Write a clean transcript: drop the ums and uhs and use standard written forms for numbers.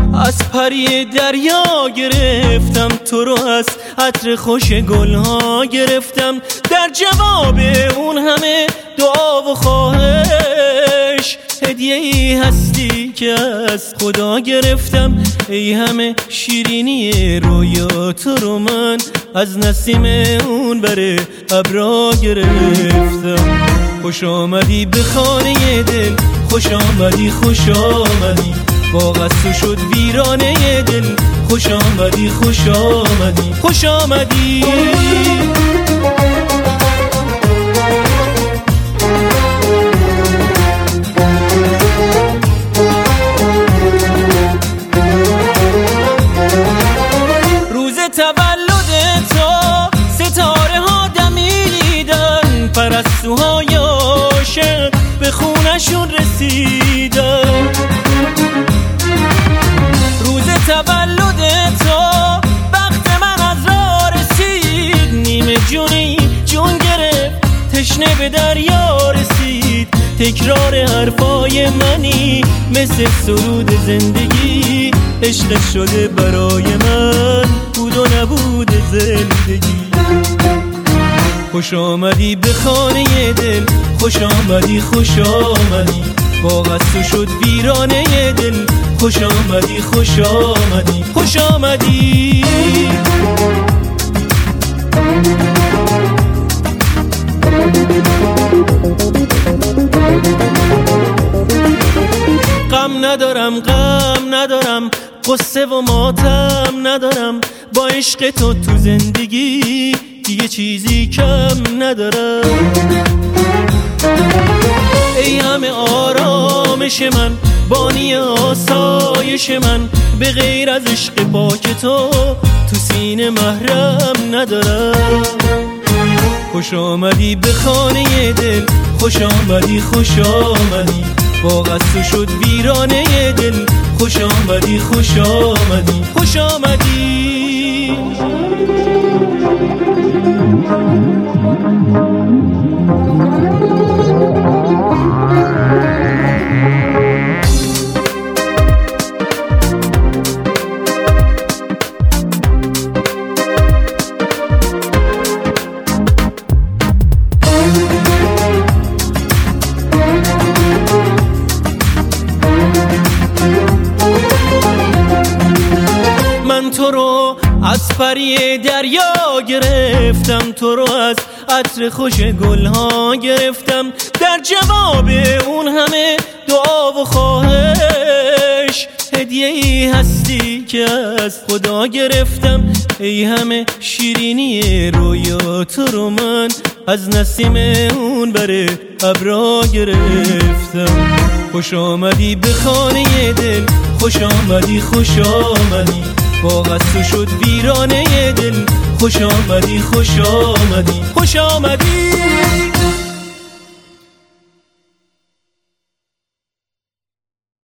از پری دریا گرفتم، تو رو از عطر خوش گلها گرفتم. در جواب اون همه دعا و خواهش هدیه ای هستی که از خدا گرفتم. ای همه شیرینی رویا، تو رو من از نسیم اون بره ابرا گرفتم. خوش آمدی به خانه دل، خوش آمدی خوش آمدی، باغ از تو شد ویرانه دل. خوش آمدی خوش آمدی خوش آمدی. روز تولد تو ستاره ها دمیدن، پرستوهای عاشق به خونشون رسیدن. روز تولد تو وقت من از راه رسید، نیمه جونی جون گرفت تشنه به دریا رسید. تکرار حرفای منی مثل سرود زندگی، عشق شده برای من بود و نبود زندگی. خوش آمدی به خانه دل، خوش آمدی خوش آمدی، باغ از تو شد ویرانه دل. خوش آمدی خوش آمدی خوش آمدی. غم ندارم قصه و ماتم ندارم، با عشق تو زندگی دیگه چیزی کم ندارم. ای همه آرامش من، بانی آسایش من، به غیر از عشق پاک تو سینه محرم ندارم. خوش آمدی به خانه دل، خوش آمدی خوش آمدی، باغ از تو شد ویرانه دل. خوش آمدی خوش آمدی خوش آمدی. من تو رو از پری دریا گرفتم، تو رو از عطر خوش گلها گرفتم. در جواب اون همه دعا و خواهش هدیه ای هستی که از خدا گرفتم. ای همه شیرینی رویا، تو رو من از نسیم اون بره ابرا گرفتم. خوش آمدی به خانه دل، خوش آمدی خوش آمدی، باغ از تو شد ویرانه دل. خوش آمدی خوش آمدی خوش آمدی.